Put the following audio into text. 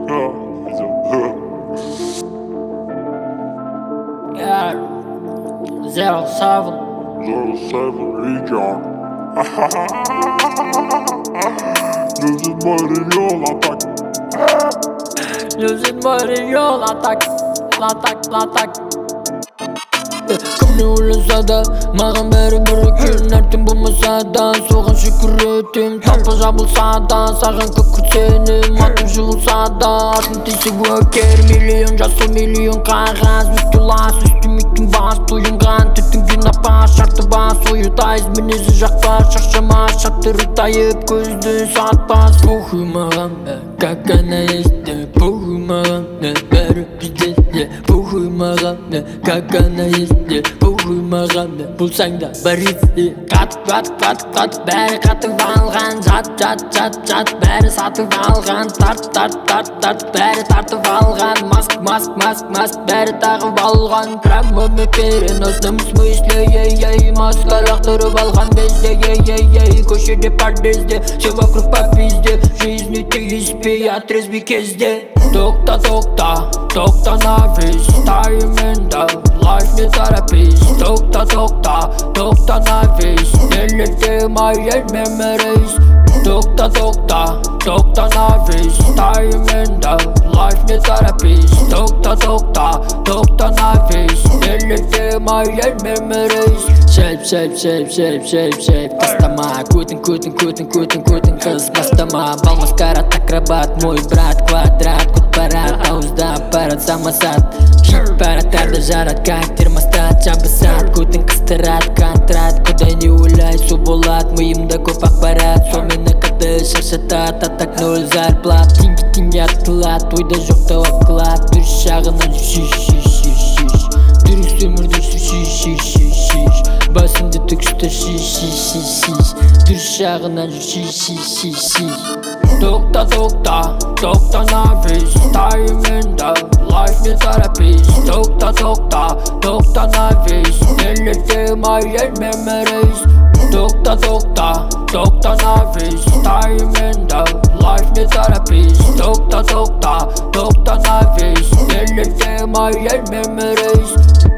Yeah, 07. 07 Region. Gözüm var yol atak. Gözün var yol atak. Latak. Kimni o'ylasa da mаған bari bir kun artim bo'lmasa da so'g'in shukur etim topilsa bo'lsa da sag'in ko'k senim atim shu bo'lsa da atim teshik o'kir million jasur million qog'oz mittulas üstüm bas to'yingan tütün gün apar şartı bas soyutayız minezi жақпас шақшама шаттыры тайып көзді сатпас похуй маған какана есте похуй маған бәрі бізде похуй маған какана есте похуй маған болсаң да бар есте қатып бәрі қатып алған жат бәрі сатып алған тарт бәрі тартып алған маск бәрі тағып алған прямо мы переносным смысле маска лақтырып алған безде көшеде подъезде все вокруг по пизде жизни ты испей отрезви кезде Токта на весь тайминда Life не торопись Токта на весь Delete my memories Токта на весь тайминда Life не торопись Токта на весь Delete my memories Shape Бастама Кутин Қыз бастама Бал маскарад акробат Мой брат квадрат Кут парад Ауызда аппарат самосад Хит парадтарды жарат Как термостат жабысат Кутин қыстырат контрат Құдай не ойлай су болат Миымда көп ақпарат Сол мені қатты шаршатат Атак нөл зарплат Теңге атылат Ойда жоқта уақылат Дұрыс жағынан Дұрыс өмірді басымды түкісті Дұрыс жағынан Токта на весь тайминда Life не торопись Токта на весь Delete my memories Токта на весь тайминда Life не торопись Токта на весь Delete my memories